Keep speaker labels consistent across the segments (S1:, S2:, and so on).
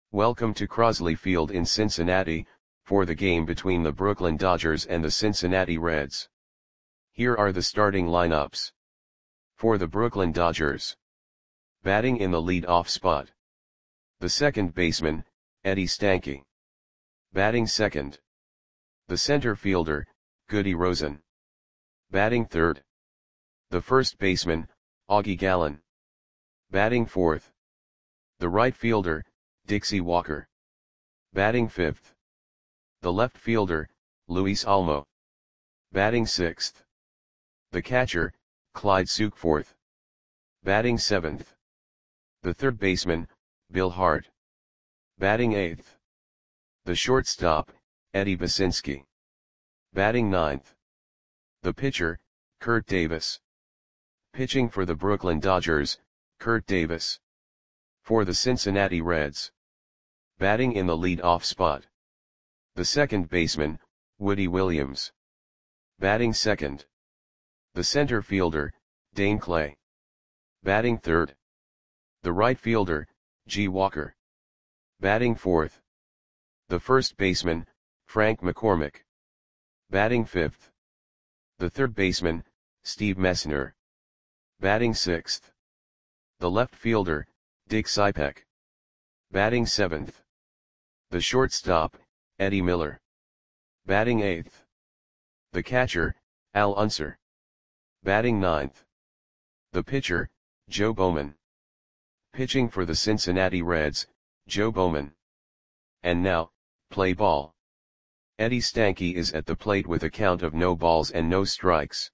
S1: Welcome to Crosley Field in Cincinnati, for the game between the Brooklyn Dodgers and the Cincinnati Reds. Here are the starting lineups. For the Brooklyn Dodgers. Batting in the lead-off spot. The second baseman, Eddie Stanky. Batting second. The center fielder, Goody Rosen. Batting third. The first baseman, Augie Gallen. Batting fourth. The right fielder, Dixie Walker. Batting fifth. The left fielder, Luis Almo. Batting sixth. The catcher, Clyde Sukeforth. Batting seventh. The third baseman, Bill Hart. Batting eighth. The shortstop, Eddie Basinski. Batting ninth. The pitcher, Kurt Davis. Pitching for the Brooklyn Dodgers, Kurt Davis. For the Cincinnati Reds. Batting in the lead-off spot. The second baseman, Woody Williams. Batting second. The center fielder, Dane Clay. Batting third. The right fielder, G. Walker. Batting fourth. The first baseman, Frank McCormick. Batting fifth. The third baseman, Steve Messner. Batting sixth. The left fielder, Dick Cypek. Batting seventh. The shortstop, Eddie Miller. Batting eighth. The catcher, Al Unser. Batting ninth. The pitcher, Joe Bowman. Pitching for the Cincinnati Reds, Joe Bowman. And now, play ball. Eddie Stanky is at the plate with a count of no balls and no strikes.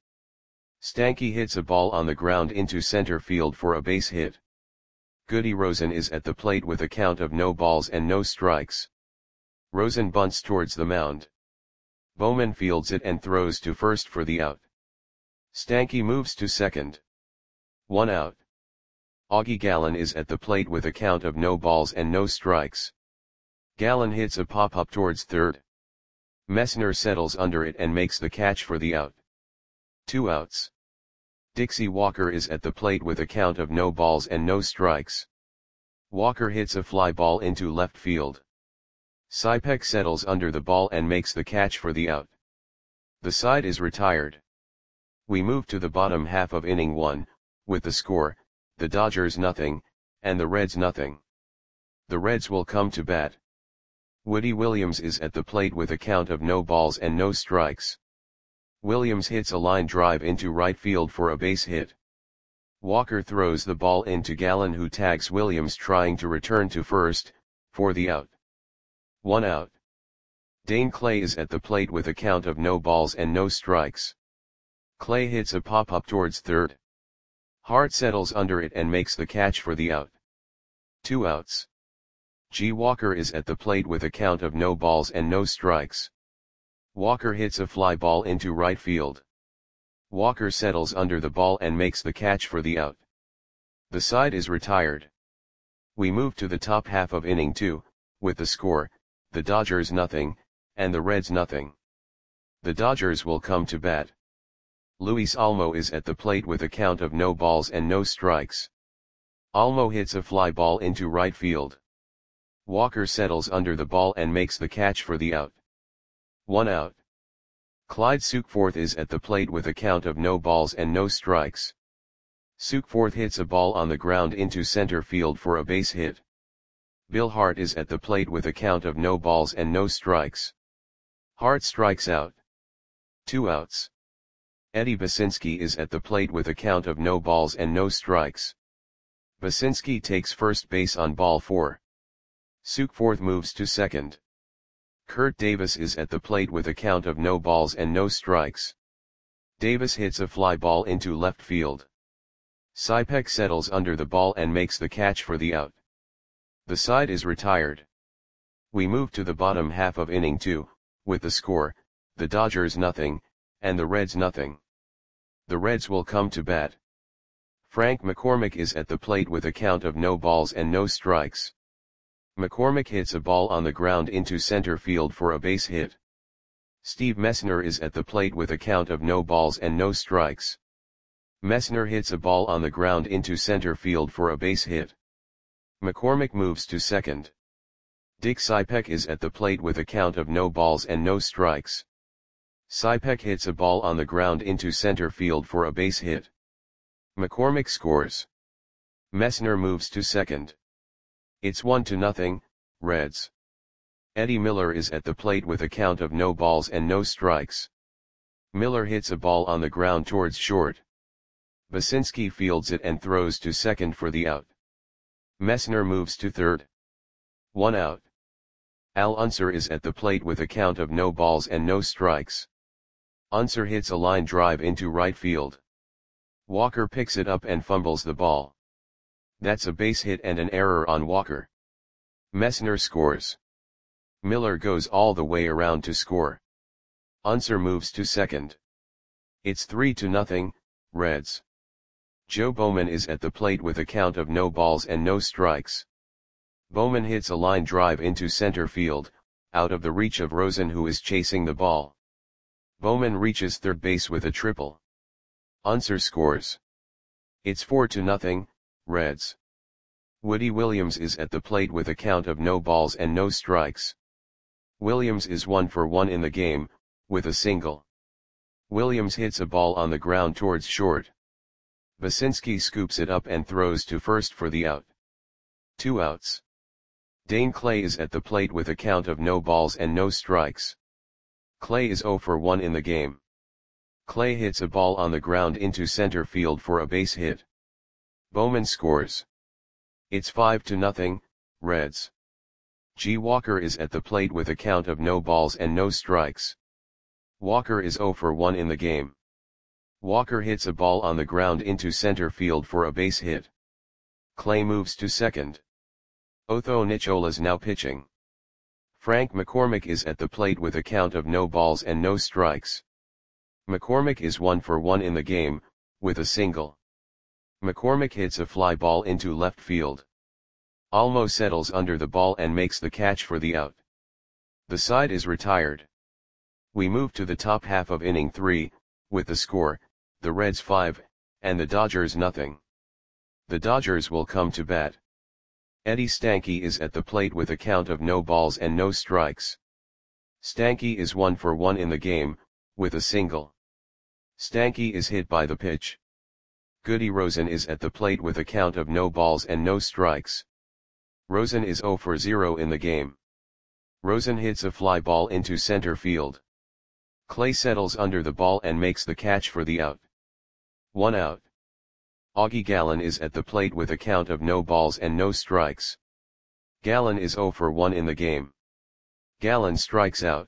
S1: Stanky hits a ball on the ground into center field for a base hit. Goody Rosen is at the plate with a count of no balls and no strikes. Rosen bunts towards the mound. Bowman fields it and throws to first for the out. Stanky moves to second. 1 out. Augie Gallen is at the plate with a count of no balls and no strikes. Gallen hits a pop-up towards third. Messner settles under it and makes the catch for the out. 2 outs. Dixie Walker is at the plate with a count of no balls and no strikes. Walker hits a fly ball into left field. Cypek settles under the ball and makes the catch for the out. The side is retired. We move to the bottom half of inning 1, with the score, the Dodgers nothing, and the Reds nothing. The Reds will come to bat. Woody Williams is at the plate with a count of no balls and no strikes. Williams hits a line drive into right field for a base hit. Walker throws the ball into Gallen, who tags Williams trying to return to first, for the out. 1 out. Dane Clay is at the plate with a count of no balls and no strikes. Clay hits a pop-up towards third. Hart settles under it and makes the catch for the out. 2 outs. G. Walker is at the plate with a count of no balls and no strikes. Walker hits a fly ball into right field. Walker settles under the ball and makes the catch for the out. The side is retired. We move to the top half of inning 2, with the score, the Dodgers nothing, and the Reds nothing. The Dodgers will come to bat. Luis Almo is at the plate with a count of no balls and no strikes. Almo hits a fly ball into right field. Walker settles under the ball and makes the catch for the out. 1 out. Clyde Sukeforth is at the plate with a count of no balls and no strikes. Sukeforth hits a ball on the ground into center field for a base hit. Bill Hart is at the plate with a count of no balls and no strikes. Hart strikes out. 2 outs. Eddie Basinski is at the plate with a count of no balls and no strikes. Basinski takes first base on ball 4. Sukeforth moves to second. Kurt Davis is at the plate with a count of no balls and no strikes. Davis hits a fly ball into left field. Cypek settles under the ball and makes the catch for the out. The side is retired. We move to the bottom half of inning 2, with the score, the Dodgers nothing, and the Reds nothing. The Reds will come to bat. Frank McCormick is at the plate with a count of no balls and no strikes. McCormick hits a ball on the ground into center field for a base hit. Steve Messner is at the plate with a count of no balls and no strikes. Messner hits a ball on the ground into center field for a base hit. McCormick moves to second. Dick Cypek is at the plate with a count of no balls and no strikes. Cypek hits a ball on the ground into center field for a base hit. McCormick scores. Messner moves to second. It's 1-0, Reds. Eddie Miller is at the plate with a count of no balls and no strikes. Miller hits a ball on the ground towards short. Basinski fields it and throws to second for the out. Messner moves to third. 1 out. Al Unser is at the plate with a count of no balls and no strikes. Unser hits a line drive into right field. Walker picks it up and fumbles the ball. That's a base hit and an error on Walker. Messner scores. Miller goes all the way around to score. Unser moves to second. It's 3-0, Reds. Joe Bowman is at the plate with a count of no balls and no strikes. Bowman hits a line drive into center field, out of the reach of Rosen, who is chasing the ball. Bowman reaches third base with a triple. Unser scores. It's 4-0, Reds. Woody Williams is at the plate with a count of no balls and no strikes. Williams is 1 for 1 in the game, with a single. Williams hits a ball on the ground towards short. Basinski scoops it up and throws to first for the out. 2 outs. Dane Clay is at the plate with a count of no balls and no strikes. Clay is 0 for 1 in the game. Clay hits a ball on the ground into center field for a base hit. Bowman scores. It's 5-0, Reds. G. Walker is at the plate with a count of no balls and no strikes. Walker is 0 for 1 in the game. Walker hits a ball on the ground into center field for a base hit. Clay moves to second. Otho Nicholas now pitching. Frank McCormick is at the plate with a count of no balls and no strikes. McCormick is 1 for 1 in the game, with a single. McCormick hits a fly ball into left field. Almo settles under the ball and makes the catch for the out. The side is retired. We move to the top half of inning 3, with the score, the Reds 5, and the Dodgers nothing. The Dodgers will come to bat. Eddie Stanky is at the plate with a count of no balls and no strikes. Stanky is 1 for 1 in the game, with a single. Stanky is hit by the pitch. Goody Rosen is at the plate with a count of no balls and no strikes. Rosen is 0 for 0 in the game. Rosen hits a fly ball into center field. Clay settles under the ball and makes the catch for the out. 1 out. Augie Gallen is at the plate with a count of no balls and no strikes. Gallen is 0 for 1 in the game. Gallen strikes out.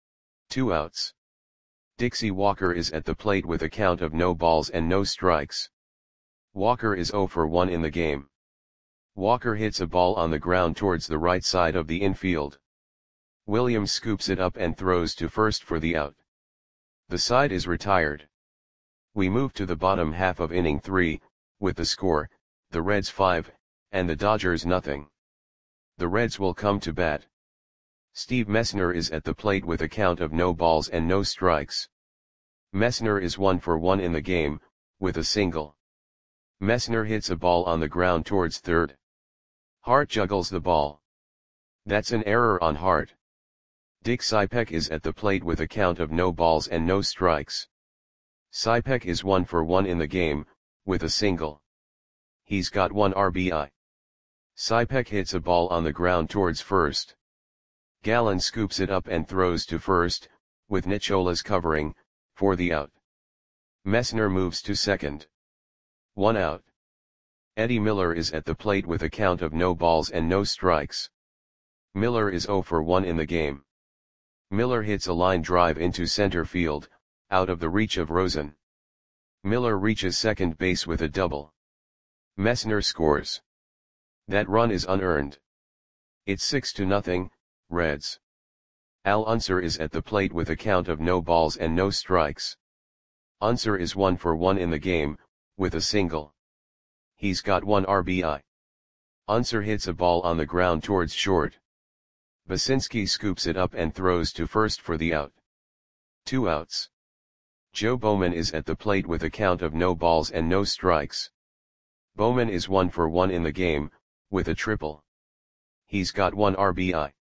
S1: 2 outs. Dixie Walker is at the plate with a count of no balls and no strikes. Walker is 0 for 1 in the game. Walker hits a ball on the ground towards the right side of the infield. Williams scoops it up and throws to first for the out. The side is retired. We move to the bottom half of inning 3, with the score, the Reds 5, and the Dodgers nothing. The Reds will come to bat. Steve Messner is at the plate with a count of no balls and no strikes. Messner is 1 for 1 in the game, with a single. Messner hits a ball on the ground towards third. Hart juggles the ball. That's an error on Hart. Dick Cypek is at the plate with a count of no balls and no strikes. Cypek is 1 for 1 in the game, with a single. He's got 1 RBI. Cypek hits a ball on the ground towards first. Gallen scoops it up and throws to first, with Nicholas covering, for the out. Messner moves to second. 1 out. Eddie Miller is at the plate with a count of no balls and no strikes. Miller is 0 for 1 in the game. Miller hits a line drive into center field, out of the reach of Rosen. Miller reaches second base with a double. Messner scores. That run is unearned. It's 6-0, Reds. Al Unser is at the plate with a count of no balls and no strikes. Unser is 1 for 1 in the game, with a single. He's got 1 RBI. Unser hits a ball on the ground towards short. Basinski scoops it up and throws to first for the out. 2 outs. Joe Bowman is at the plate with a count of no balls and no strikes. Bowman is 1 for 1 in the game, with a triple. He's got 1 RBI.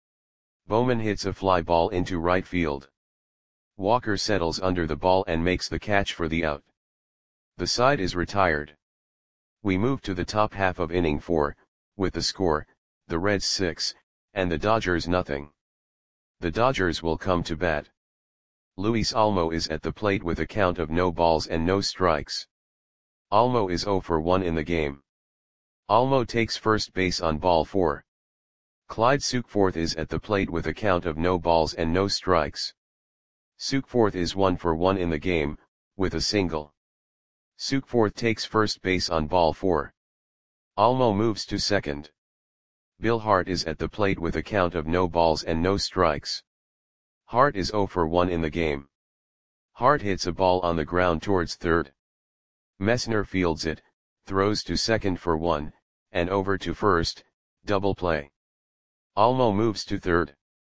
S1: Bowman hits a fly ball into right field. Walker settles under the ball and makes the catch for the out. The side is retired. We move to the top half of inning 4, with the score, the Reds 6, and the Dodgers nothing. The Dodgers will come to bat. Luis Olmo is at the plate with a count of no balls and no strikes. Olmo is 0 for 1 in the game. Olmo takes first base on ball 4. Clyde Sukeforth is at the plate with a count of no balls and no strikes. Sukeforth is 1 for 1 in the game, with a single. Sukeforth takes first base on ball 4. Olmo moves to second. Bill Hart is at the plate with a count of no balls and no strikes. Hart is 0 for 1 in the game. Hart hits a ball on the ground towards third. Messner fields it, throws to second for 1, and over to first, double play. Olmo moves to third.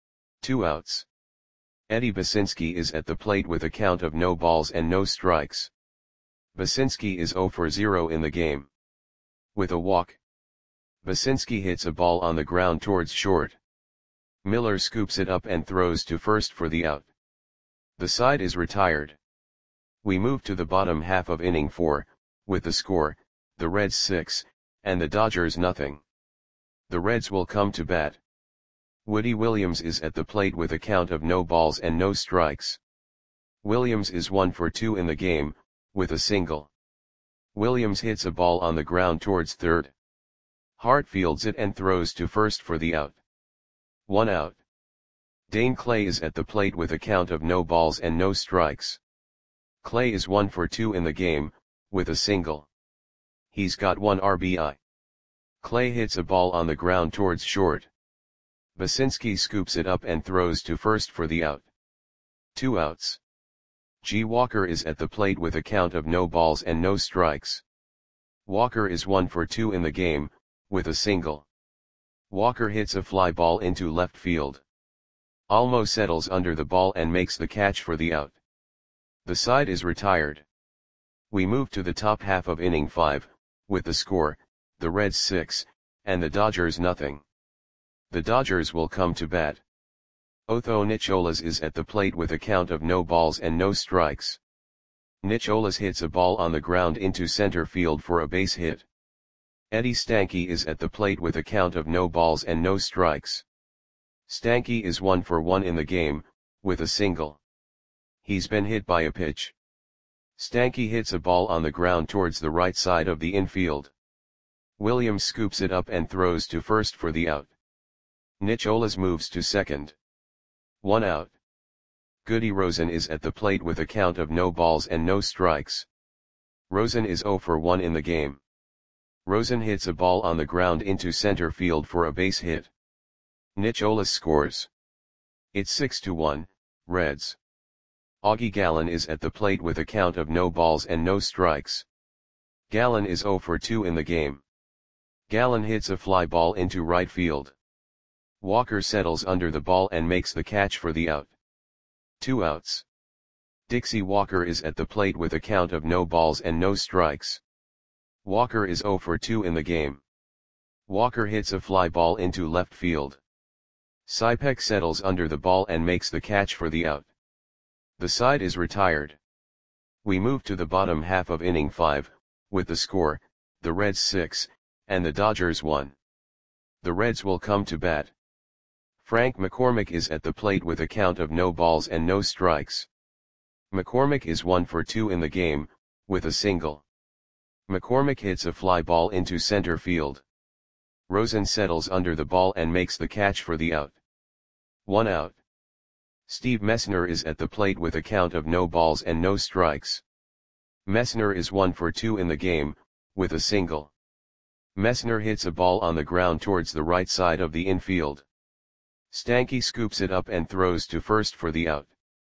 S1: 2 outs. Eddie Basinski is at the plate with a count of no balls and no strikes. Basinski is 0 for 0 in the game. With a walk. Basinski hits a ball on the ground towards short. Miller scoops it up and throws to first for the out. The side is retired. We move to the bottom half of inning 4, with the score, the Reds 6, and the Dodgers nothing. The Reds will come to bat. Woody Williams is at the plate with a count of no balls and no strikes. Williams is 1 for 2 in the game, with a single. Williams hits a ball on the ground towards third. Hart fields it and throws to first for the out. 1 out. Dane Clay is at the plate with a count of no balls and no strikes. Clay is 1 for 2 in the game, with a single. He's got 1 RBI. Clay hits a ball on the ground towards short. Basinski scoops it up and throws to first for the out. 2 outs. G. Walker is at the plate with a count of no balls and no strikes. Walker is 1 for 2 in the game, with a single. Walker hits a fly ball into left field. Olmo settles under the ball and makes the catch for the out. The side is retired. We move to the top half of inning 5, with the score, the Reds 6, and the Dodgers nothing. The Dodgers will come to bat. Otho Nicholas is at the plate with a count of no balls and no strikes. Nicholas hits a ball on the ground into center field for a base hit. Eddie Stanky is at the plate with a count of no balls and no strikes. Stanky is 1 for 1 in the game, with a single. He's been hit by a pitch. Stanky hits a ball on the ground towards the right side of the infield. Williams scoops it up and throws to first for the out. Nicholas moves to second. 1 out. Goody Rosen is at the plate with a count of no balls and no strikes. Rosen is 0 for 1 in the game. Rosen hits a ball on the ground into center field for a base hit. Nicholas scores. It's 6-1, Reds. Augie Gallen is at the plate with a count of no balls and no strikes. Gallen is 0 for 2 in the game. Gallen hits a fly ball into right field. Walker settles under the ball and makes the catch for the out. 2 outs. Dixie Walker is at the plate with a count of no balls and no strikes. Walker is 0 for 2 in the game. Walker hits a fly ball into left field. Sypek settles under the ball and makes the catch for the out. The side is retired. We move to the bottom half of inning 5, with the score, the Reds 6, and the Dodgers 1. The Reds will come to bat. Frank McCormick is at the plate with a count of no balls and no strikes. McCormick is 1 for 2 in the game, with a single. McCormick hits a fly ball into center field. Rosen settles under the ball and makes the catch for the out. 1 out. Steve Messner is at the plate with a count of no balls and no strikes. Messner is 1 for 2 in the game, with a single. Messner hits a ball on the ground towards the right side of the infield. Stanky scoops it up and throws to first for the out.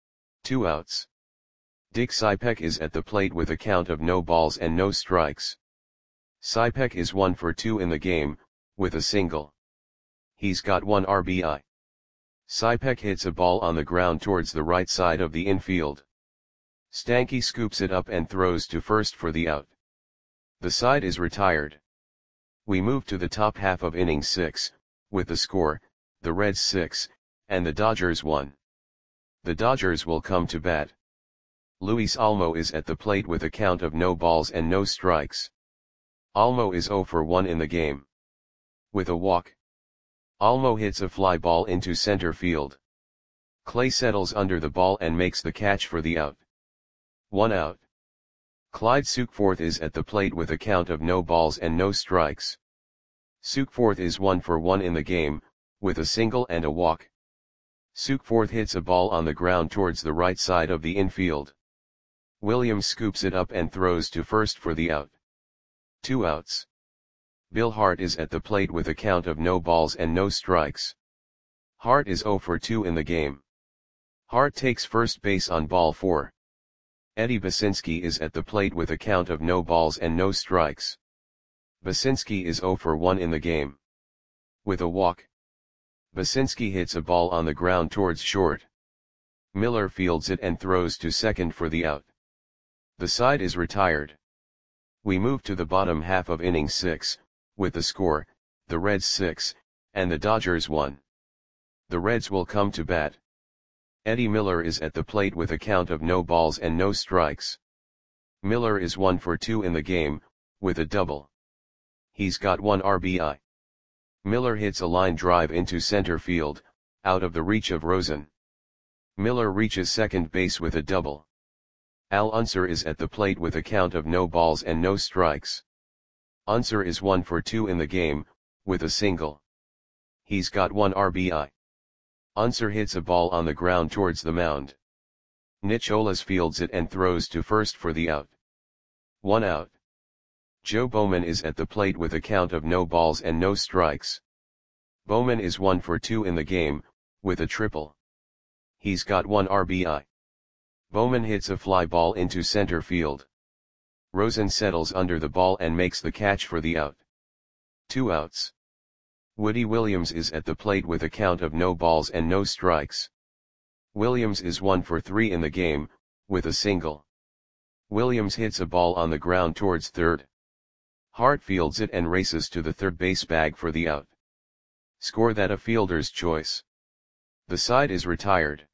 S1: 2 outs. Dick Sypek is at the plate with a count of no balls and no strikes. Sypek is 1 for 2 in the game, with a single. He's got 1 RBI. Sypek hits a ball on the ground towards the right side of the infield. Stanky scoops it up and throws to first for the out. The side is retired. We move to the top half of inning 6, with the score, the Reds 6, and the Dodgers 1. The Dodgers will come to bat. Luis Olmo is at the plate with a count of no balls and no strikes. Olmo is 0 for 1 in the game. With a walk. Olmo hits a fly ball into center field. Clay settles under the ball and makes the catch for the out. 1 out. Clyde Sukeforth is at the plate with a count of no balls and no strikes. Sukeforth is 1 for 1 in the game, with a single and a walk. Sukeforth hits a ball on the ground towards the right side of the infield. Williams scoops it up and throws to first for the out. 2 outs. Bill Hart is at the plate with a count of no balls and no strikes. Hart is 0 for 2 in the game. Hart takes first base on ball 4. Eddie Basinski is at the plate with a count of no balls and no strikes. Basinski is 0 for 1 in the game. With a walk. Basinski hits a ball on the ground towards short. Miller fields it and throws to second for the out. The side is retired. We move to the bottom half of inning 6, with the score, the Reds 6, and the Dodgers 1. The Reds will come to bat. Eddie Miller is at the plate with a count of no balls and no strikes. Miller is 1 for 2 in the game, with a double. He's got 1 RBI. Miller hits a line drive into center field, out of the reach of Rosen. Miller reaches second base with a double. Al Unser is at the plate with a count of no balls and no strikes. Unser is 1 for 2 in the game, with a single. He's got 1 RBI. Unser hits a ball on the ground towards the mound. Nicholas fields it and throws to first for the out. 1 out. Joe Bowman is at the plate with a count of no balls and no strikes. Bowman is 1 for 2 in the game, with a triple. He's got 1 RBI. Bowman hits a fly ball into center field. Rosen settles under the ball and makes the catch for the out. 2 outs. Woody Williams is at the plate with a count of no balls and no strikes. Williams is 1 for 3 in the game, with a single. Williams hits a ball on the ground towards third. Hart fields it and races to the third base bag for the out. Score that a fielder's choice. The side is retired.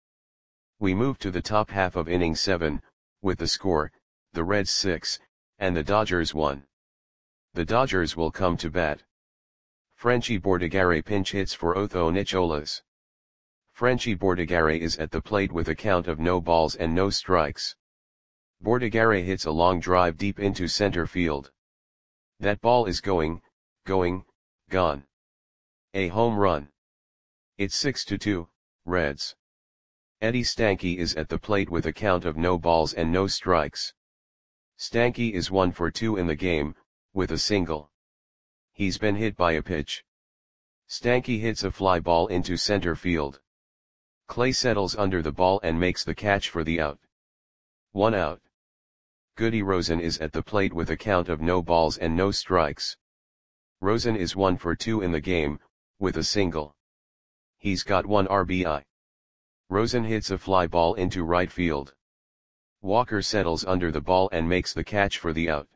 S1: We move to the top half of inning 7, with the score, the Reds 6, and the Dodgers 1. The Dodgers will come to bat. Frenchy Bordigare pinch hits for Otho Nicholas. Frenchy Bordigare is at the plate with a count of no balls and no strikes. Bordigare hits a long drive deep into center field. That ball is gone. A home run. It's 6-2, Reds. Eddie Stanky is at the plate with a count of no balls and no strikes. Stanky is 1 for 2 in the game, with a single. He's been hit by a pitch. Stanky hits a fly ball into center field. Clay settles under the ball and makes the catch for the out. 1 out. Goody Rosen is at the plate with a count of no balls and no strikes. Rosen is 1 for 2 in the game, with a single. He's got 1 RBI. Rosen hits a fly ball into right field. Walker settles under the ball and makes the catch for the out.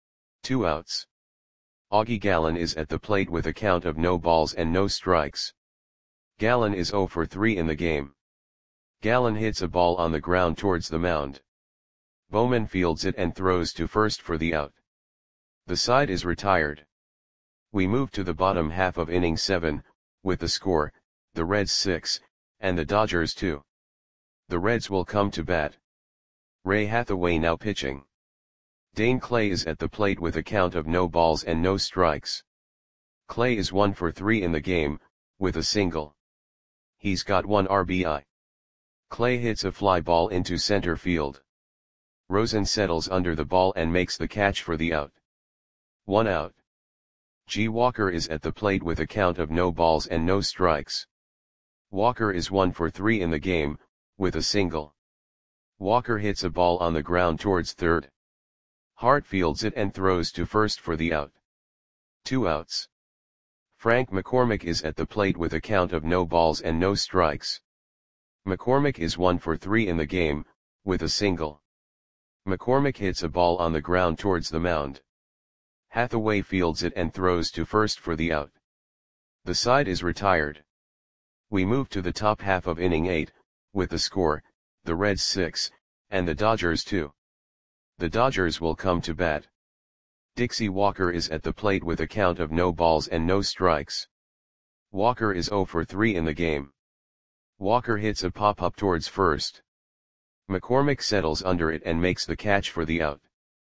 S1: 2 outs. Augie Gallen is at the plate with a count of no balls and no strikes. Gallen is 0 for 3 in the game. Gallen hits a ball on the ground towards the mound. Bowman fields it and throws to first for the out. The side is retired. We move to the bottom half of inning 7, with the score, the Reds 6, and the Dodgers 2. The Reds will come to bat. Ray Hathaway now pitching. Dane Clay is at the plate with a count of no balls and no strikes. Clay is 1 for 3 in the game, with a single. He's got 1 RBI. Clay hits a fly ball into center field. Rosen settles under the ball and makes the catch for the out. 1 out. G. Walker is at the plate with a count of no balls and no strikes. Walker is 1 for 3 in the game, with a single. Walker hits a ball on the ground towards third. Hart fields it and throws to first for the out. 2 outs. Frank McCormick is at the plate with a count of no balls and no strikes. McCormick is 1 for 3 in the game, with a single. McCormick hits a ball on the ground towards the mound. Hathaway fields it and throws to first for the out. The side is retired. We move to the top half of inning 8, with the score, the Reds 6, and the Dodgers 2. The Dodgers will come to bat. Dixie Walker is at the plate with a count of no balls and no strikes. Walker is 0 for 3 in the game. Walker hits a pop-up towards first. McCormick settles under it and makes the catch for the out.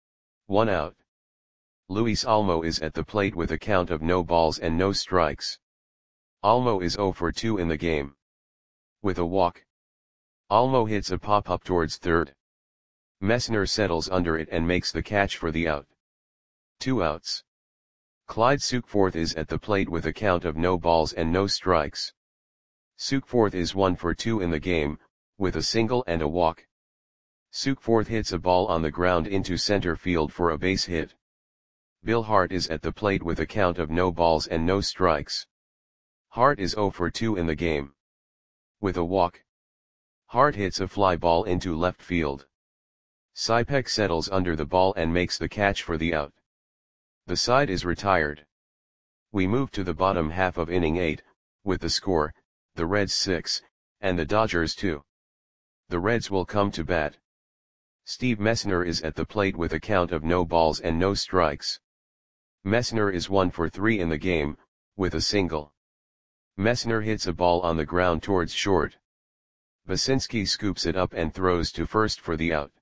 S1: 1 out. Luis Olmo is at the plate with a count of no balls and no strikes. Olmo is 0 for 2 in the game. With a walk. Olmo hits a pop-up towards third. Messner settles under it and makes the catch for the out. 2 outs. Clyde Sukeforth is at the plate with a count of no balls and no strikes. Sukeforth is 1 for 2 in the game, with a single and a walk. Sukeforth hits a ball on the ground into center field for a base hit. Bill Hart is at the plate with a count of no balls and no strikes. Hart is 0 for 2 in the game. With a walk. Hart hits a fly ball into left field. Sipek settles under the ball and makes the catch for the out. The side is retired. We move to the bottom half of inning 8, with the score, the Reds 6, and the Dodgers 2. The Reds will come to bat. Steve Messner is at the plate with a count of no balls and no strikes. Messner is 1 for 3 in the game, with a single. Messner hits a ball on the ground towards short. Basinski scoops it up and throws to first for the out.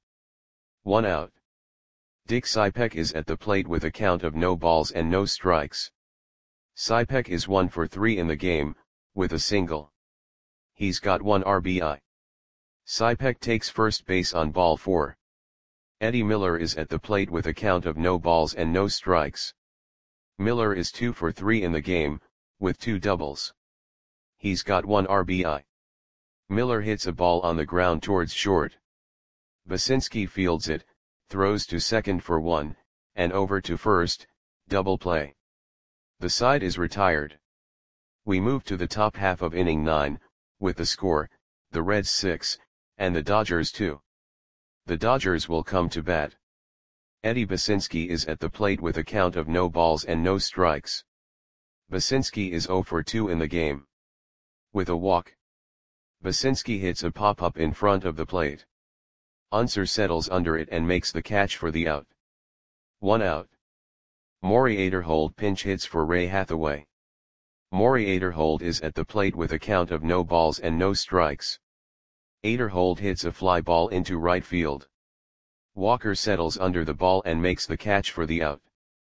S1: 1 out. Dick Sipek is at the plate with a count of no balls and no strikes. Sipek is 1 for 3 in the game, with a single. He's got 1 RBI. Sipek takes first base on ball 4. Eddie Miller is at the plate with a count of no balls and no strikes. Miller is 2 for 3 in the game, with 2 doubles. He's got 1 RBI. Miller hits a ball on the ground towards short. Basinski fields it, throws to second for 1, and over to first, double play. The side is retired. We move to the top half of inning 9, with the score, the Reds 6, and the Dodgers 2. The Dodgers will come to bat. Eddie Basinski is at the plate with a count of no balls and no strikes. Basinski is 0 for 2 in the game. With a walk. Basinski hits a pop-up in front of the plate. Unser settles under it and makes the catch for the out. 1 out. Maury Aderhold pinch hits for Ray Hathaway. Maury Aderhold is at the plate with a count of no balls and no strikes. Aderhold hits a fly ball into right field. Walker settles under the ball and makes the catch for the out.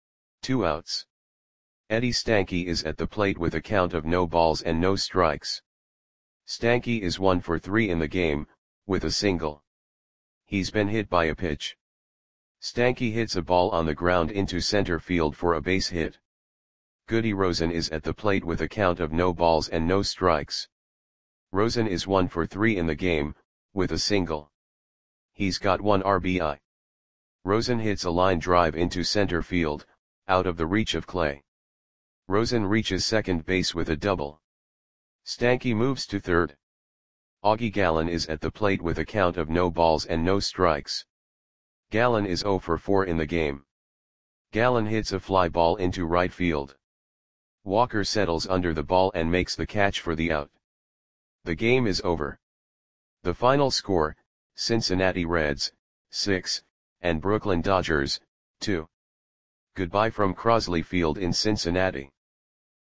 S1: 2 outs. Eddie Stanky is at the plate with a count of no balls and no strikes. Stanky is 1 for 3 in the game, with a single. He's been hit by a pitch. Stanky hits a ball on the ground into center field for a base hit. Goody Rosen is at the plate with a count of no balls and no strikes. Rosen is 1 for 3 in the game, with a single. He's got 1 RBI. Rosen hits a line drive into center field, out of the reach of Clay. Rosen reaches second base with a double. Stanky moves to third. Augie Gallen is at the plate with a count of no balls and no strikes. Gallen is 0 for 4 in the game. Gallen hits a fly ball into right field. Walker settles under the ball and makes the catch for the out. The game is over. The final score, Cincinnati Reds, 6, and Brooklyn Dodgers, 2. Goodbye from Crosley Field in Cincinnati.